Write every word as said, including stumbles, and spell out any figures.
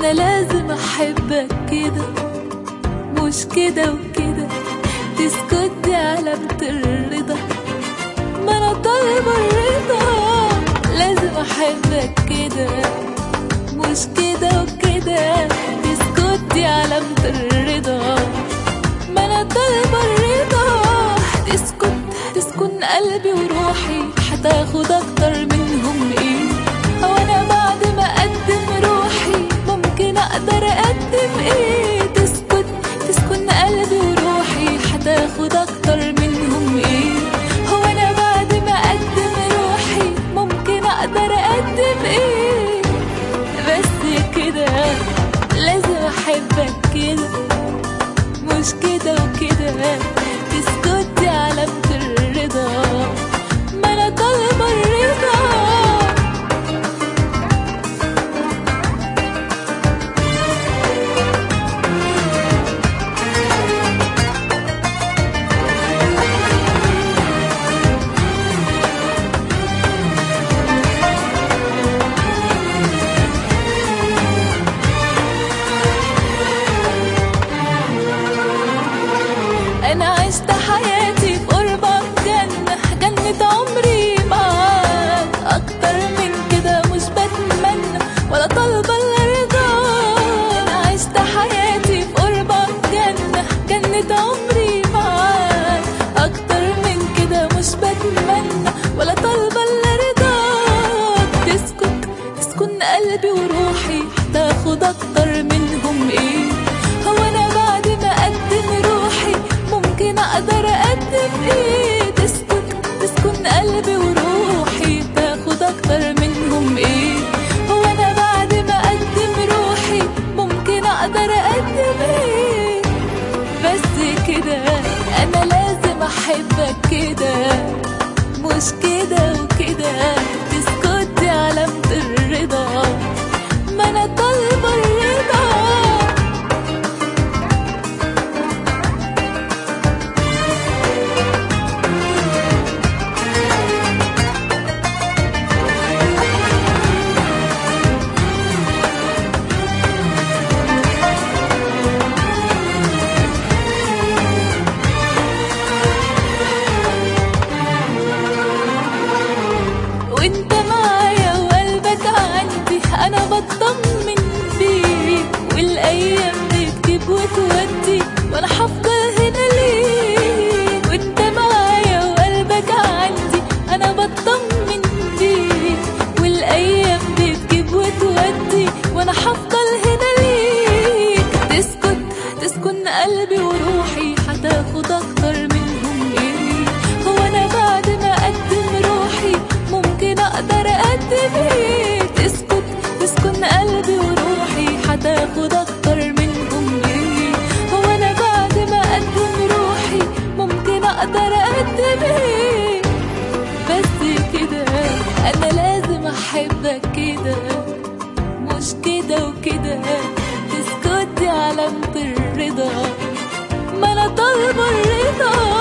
انا لازم احبك كده، مش كده وكده تسكت دي علامة الرضا، ما انا طالبة الرضا. لازم احبك كده، مش كده وكده تسكت دي علامة الرضا، ما انا طالبة الرضا. تسكت تسكن قلبي وروحي، هتاخد اكتر منهم ايه؟ هو انا بعد ما اقدم روحي ممكن اقدر اقدم ايه؟ تسكت تسكن قلبي وروحي، هتاخد اكتر منهم ايه؟ هو انا بعد ما اقدم روحي ممكن اقدر اقدم ايه؟ بس كده لازم احبك كده، مش كده وكده تسكت دي علامة الرضا، ما انا طالبة الرضا. أنا عشت حياتي في قربك جنة، جنة عمري معاك، أكتر من كده مش بتمنى ولا طالبة الرضا. أنا عشت حياتي في قربك جنة، جنة عمري معاك، أكتر من كده مش بتمنى ولا طالبة الرضا. تسكت تسكن قلبي وروحي، هتاخد أكتر منهم إيه؟ هو أنا بعد ما أقدم روحي ممكن اقدر اقدم ايه؟ تسكت تسكن قلبي وروحي، تاخد اكتر منهم ايه؟ هو انا بعد ما اقدم روحي ممكن اقدر اقدم ايه؟ بس كده انا لازم احبك كده، مش كده وكده تسكت دي علامة الرضا، ما انا طالبة الرضا. وانت معايا وقلبك عندي، انا بطمن بيك، والايام بتجيب وتودي وانا هفضل هنا ليك. وانت معايا وقلبك عندي، انا بطمن بيك، والايام بتجيب وتودي وانا هفضل هنا ليك. تسكت تسكن قلبي وروحي، هتاخد اكتر منهم ايه؟ هو انا بعد ما اقدم روحي ممكن اقدر اقدم ايه؟ تسكت تسكن قلبي وروحي، هتاخد اكتر منهم ايه؟ هو انا بعد ما اقدم روحي ممكن اقدر اقدم ايه؟ بس كده انا لازم احبك كده، مش كده وكده تسكت دي علامة الرضا، ما انا طالبة الرضا.